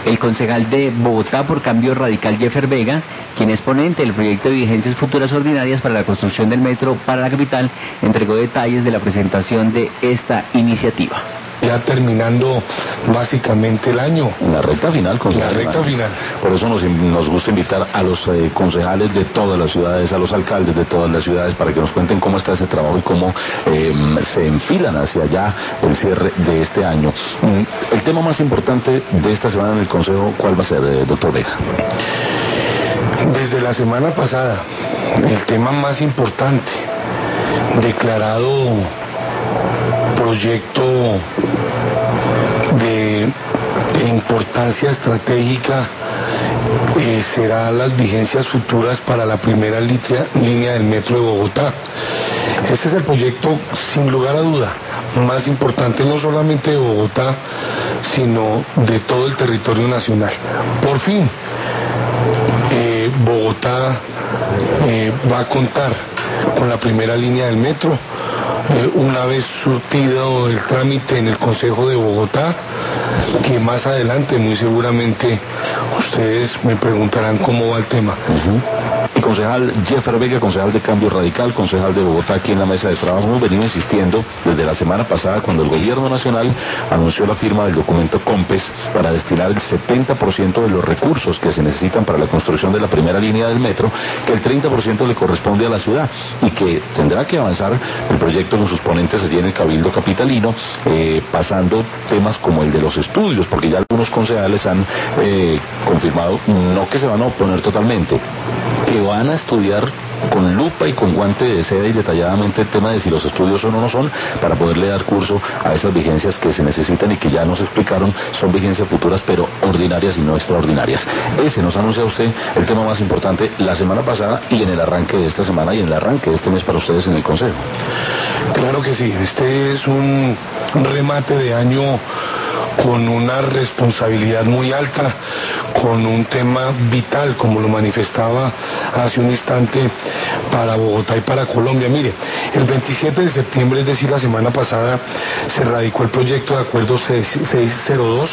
el concejal de Bogotá por Cambio Radical, Jeffer Vega, quien es ponente del proyecto de vigencias futuras ordinarias para la construcción del metro para la capital, entregó detalles de la presentación de esta iniciativa. Ya terminando básicamente el año. En la recta final, concejal. La recta final. Por eso nos gusta invitar a los concejales de todas las ciudades, a los alcaldes de todas las ciudades, para que nos cuenten cómo está ese trabajo y cómo se enfilan hacia allá el cierre de este año. El tema más importante de esta semana en el Consejo, ¿cuál va a ser, doctor Vega? Desde la semana pasada, el tema más importante, declarado proyecto de importancia estratégica, será las vigencias futuras para la primera línea del metro de Bogotá. Este es el proyecto, sin lugar a duda, más importante no solamente de Bogotá, sino de todo el territorio nacional. Por fin, Bogotá va a contar con la primera línea del metro, una vez surtido el trámite en el Consejo de Bogotá, que más adelante muy seguramente ustedes me preguntarán cómo va el tema. Y concejal Jeffer Vega, concejal de Cambio Radical, concejal de Bogotá, aquí en la mesa de trabajo, hemos venido insistiendo desde la semana pasada cuando el gobierno nacional anunció la firma del documento COMPES para destinar el 70% de los recursos que se necesitan para la construcción de la primera línea del metro, que el 30% le corresponde a la ciudad y que tendrá que avanzar el proyecto con sus ponentes allí en el Cabildo Capitalino, pasando temas como el de los estudios, porque ya algunos concejales han confirmado, no que se van a oponer totalmente, que van a estudiar con lupa y con guante de seda y detalladamente el tema de si los estudios son o no son, para poderle dar curso a esas vigencias que se necesitan y que ya nos explicaron son vigencias futuras pero ordinarias y no extraordinarias. Ese nos anuncia usted el tema más importante la semana pasada y en el arranque de esta semana y en el arranque de este mes para ustedes en el Consejo. Claro que sí, este es un remate de año con una responsabilidad muy alta, con un tema vital, como lo manifestaba hace un instante, para Bogotá y para Colombia. Mire, el 27 de septiembre, es decir, la semana pasada, se radicó el proyecto de acuerdo 602,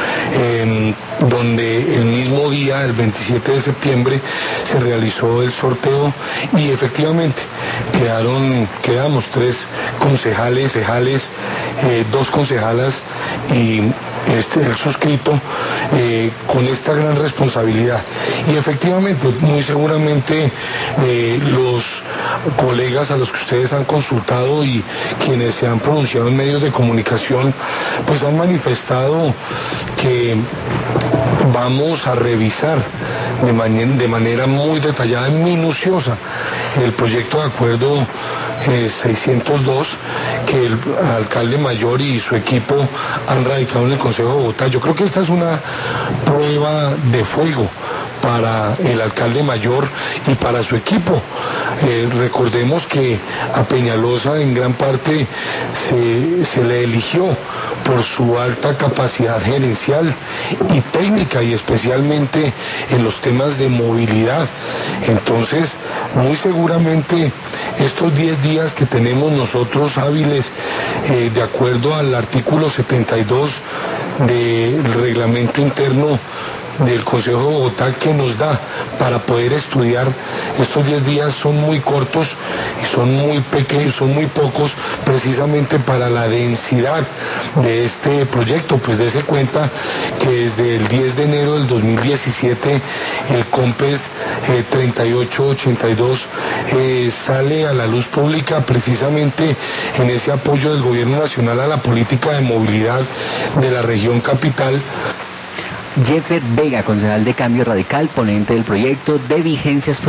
donde el mismo día, el 27 de septiembre, se realizó el sorteo y efectivamente quedamos 3 concejales, 2 concejalas y el suscrito con esta gran responsabilidad. Y efectivamente, muy seguramente los colegas a los que ustedes han consultado y quienes se han pronunciado en medios de comunicación, pues han manifestado que vamos a revisar de manera muy detallada y minuciosa el proyecto de acuerdo 602 que el alcalde mayor y su equipo han radicado en el Consejo de Bogotá. Yo creo que esta es una prueba de fuego para el alcalde mayor y para su equipo. Recordemos que a Peñalosa en gran parte se le eligió por su alta capacidad gerencial y técnica y especialmente en los temas de movilidad. Entonces, muy seguramente estos 10 días que tenemos nosotros hábiles, de acuerdo al artículo 72 del reglamento interno del Consejo de Bogotá, que nos da para poder estudiar, estos 10 días son muy cortos y son muy pequeños, son muy pocos precisamente para la densidad de este proyecto. Pues dése cuenta que desde el 10 de enero del 2017 el COMPES 3882 sale a la luz pública precisamente en ese apoyo del gobierno nacional a la política de movilidad de la región capital. Jeffer Vega, concejal de Cambio Radical, ponente del proyecto de vigencias